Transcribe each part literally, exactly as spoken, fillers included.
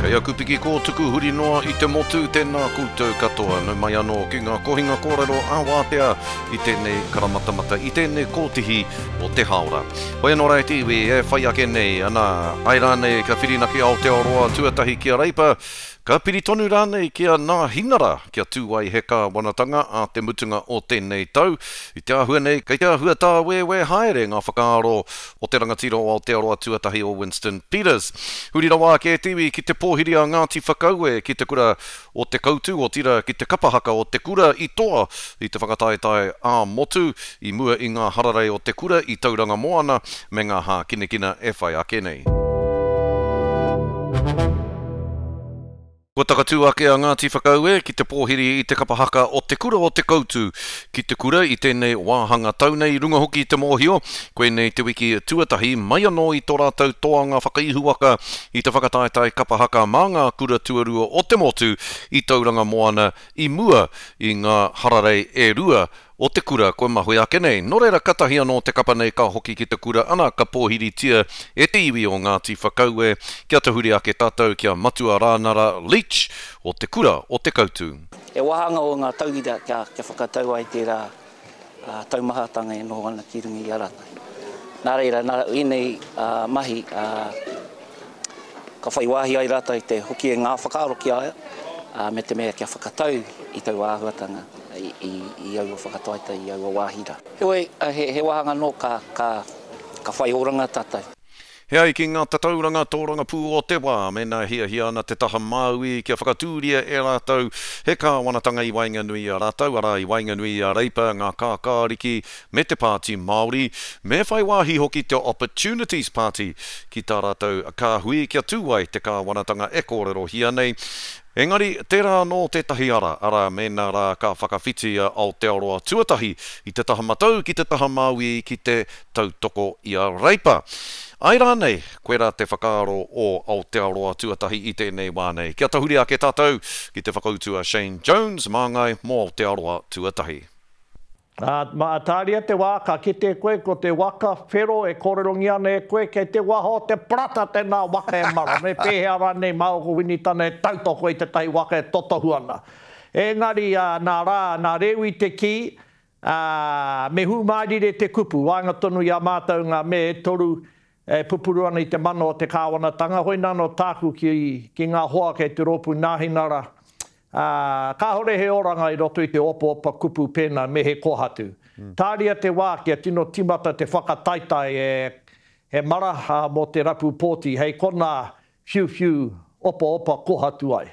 Ia kupiki ko tuku huri noa I te motu tēnā koutou katoa. Nau mai anō ki ngā kohinga kōrero āwātea I tēnei karamatamata, I tēnei kōtihi o te haora. Hoi anō rei tiwi e whai ake nei, ana ai rānei ka whirinaki Aotearoa tuatahi kia reipa, ka piri tonu rānei kia ngā hinara kia tūwai heka wanatanga a te mutunga o tēnei tau. I te ahua nei, kei te ahua tā we we haere ngā whakaaro o te rangatiro o Aotearoa tuatahi o Winston Peters. Huri rawa ke tiwi ki te pōhiri a Ngāti Whakaue ki te kura o te kautu o tira ki te kapahaka o te kura I toa I te whakataetai a motu I mua I ngā hararei o te kura I tauranga moana me ngā hā kinekina e whai ake nei. Kua takatū ake a Ngāti Whakaue ki te pōhiri I te kapahaka o te kura o te kautu ki te kura I tēnei wāhanga taunei runga hoki I te mōhio. Koe nei te wiki tuatahi mai anō I tō rātou toanga whakaihuaka I te whakataetai kapahaka mā ngā kura tuarua o te motu I tauranga moana I mua I ngā hararei e rua o te kura koe mahui ake nei. Nō reira katahi anō te kapa nei ka hoki ki te kura ana ka pōhiri tia e te iwi o Ngāti Whakaue kia te huri ake tātou kia matua rānara Leach o te kura o te kautu. E wahanga o ngā tauhira kia, kia whakatau ai tērā uh, taumahatanga e noho ana ki rungi I arata. Nā reira, nā inei uh, mahi uh, ka whai wāhi ai rata I te hoki e ngā whakaaro ki aia uh, me te mea kia whakatau I tau āhuatanga. I, i, i au whakatoaita, I au wāhira. Heoi, he, he wahanga no ka, ka, ka whai oranga tātai. He ai ki ngā tatauranga tōranga pū o te wā, mena hia hia ana te taha māui kia whakatūria e rātou he kā wanatanga I Wainganui a rātou, ara I Wainganui a reipa ngā kākāriki me te pāti Māori, me whai wāhi hoki te Opportunities Party ki tā rātou kā hui kia tūwai te kā wanatanga e kōrero hia nei. Engari, tērā no te tahi ara, ara mena rā ka whakawhiti a Aotearoa tuatahi I te taha matau ki te taha Māui ki te tautoko I a reipa. Ai rānei, koe rā te whakaaro o Aotearoa tuatahi I tēnei wānei. Kia tahuri ake tātou ki te whakautua Shane Jones, māngai mō Aotearoa tuatahi. Uh, ma atāria te wā, ka kite koe ko te waka whero e kōrerongi ana e koe kei te waho te prata tēnā waka e mara. Me pēhea rānei mau ko wini tane tautoko I te tai waka e totohu ana. Engari uh, nā rā, nā reu I te ki, uh, me hu mairire te kupu. Wāinga tonu I a mātou ngā me e toru e pupuru ana I te mano o te kāwanatanga. Hoi nāno tāku ki, ki ngā hoa kei te ropu nāhinara. Uh, ka hore he oranga I roto I te opo opa kupu pēnā me he kohatu. Mm. Tāria te wā kia tino timata te whakataitai e he maraha mo te rapu pōti hei kona whiu whiu opa opa kohatu ai.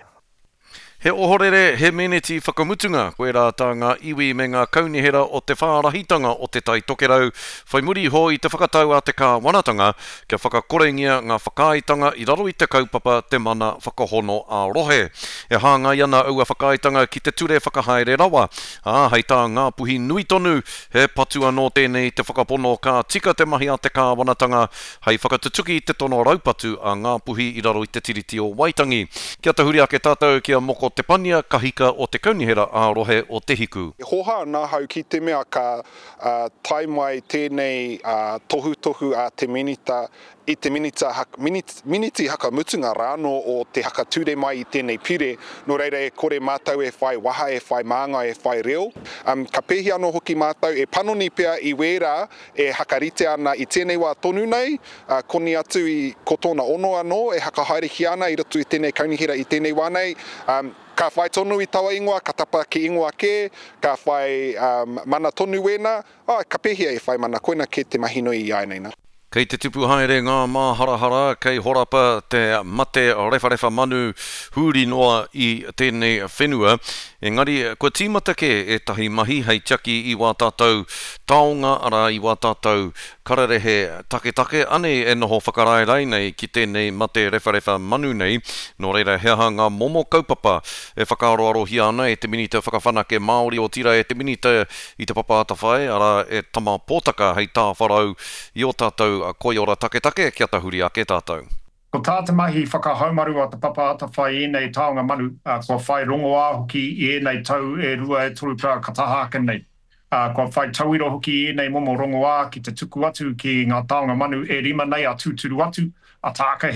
He ohorere, he meneti whakamutunga, koe rā tā ngā iwi me ngā kaunihera o te whārahitanga o te tai tokerau. Whai muri ho I te whakatau a te kā wanatanga, kia whakakorengia ngā whakaaitanga I raro I te kaupapa te mana whakahono a rohe. E hāngai ana aua whakaaitanga ki te ture whakahaere rawa. Ah, hei tā ngā puhi nui tonu, he patua no tēnei te whakapono ka tika te mahi a te kā wanatanga, hei whakatutuki te tono raupatu a ngā puhi I raro I te tiriti o Waitangi. Kia te huri ake tātou kia moko te pania kahika o te kaunihera a rohe o te hiku. E hoha nā hau ki te mea ka uh, tai mai tēnei uh, tohu tohu a te minita I te minita, minit, miniti haka mutunga rāno o te haka ture mai I tēnei pire, no reira e kore mātau e whai waha, e whai mānga, e whai reo. Um, ka pehi anō hoki mātau e panoni pia I wera e hakarite ana I tēnei wā tonu nei, uh, koni atu I ko tōna ono anō, e haka haere hi ana I roto I tēnei kaunihera I tēnei wānei. Um, ka whai tonu I tawa ingoa, ka tapa ki ingoa ke, ka whai um, mana tonu wena, oh, ka pehia e whai mana koina ke te mahinoi I ainaina. Kei te tipu haere ngā māharahara, kei horapa te mate rewharewa manu huri noa I tēnei whenua. Engari, kua tīmata ke e tahi mahi hei tiaki I wā tātou taonga ara I wā tātou kararehe take take ane e noho whakaraerai nei ki tēnei mate rewharewa manu nei. Nō reira heaha ngā momo kaupapa e whakaroarohia ana e te minita whakawhanake Māori o tira e te minita I te papaata whai, ara e tama pōtaka hei tā wharau I o tātou a koi ora take take kia tahuri ake tātou. Ko tāta mahi whakahaumaru a te papaata whai e nei taonga manu, uh, ko whai rongo hoki I e nei tau e rua e turu pra kataha ake nei. Uh, ko whai tauiro hoki I nei momo rongo a ki te tuku atu ki ngā taonga manu e rima nei a tūturu atu, a tākahe,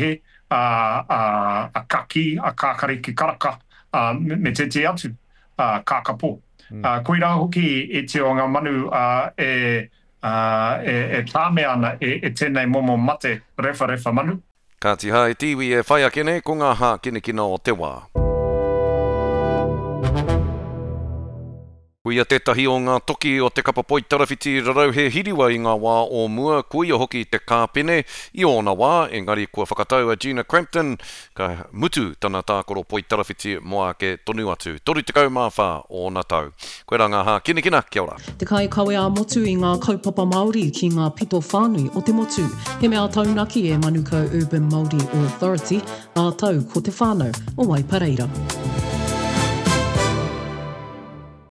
a, a, a kaki, a kākare ki karaka, a, me, me te te atu, a kākapo. Mm. A, koe rā hoki e te o ngā manu a, e, a, e, e tāme ana e, e tēnei momo mate refa refa manu. Ka ti hae tiwi e whai akene ko ngā hā kine kina o te wā. Kuia tētahi o ngā toki o te kapa poitarawhiti rarau he hiriwa i ngā wā o mua, kuia hoki te kāpene i ōna wā, engari kua whakatau a Gina Crampton, ka mutu tana tākoro poitarawhiti moa ke tonu atu. Toru te kaumāwha o nā tau. Koe rā ngā hā kine kina, kia ora. Te kai kawe a motu i ngā kaupapa Māori ki ngā pito whānui o te motu. He mea taunaki e Manukau Urban Māori Authority, a tau ko te whānau o Waipareira.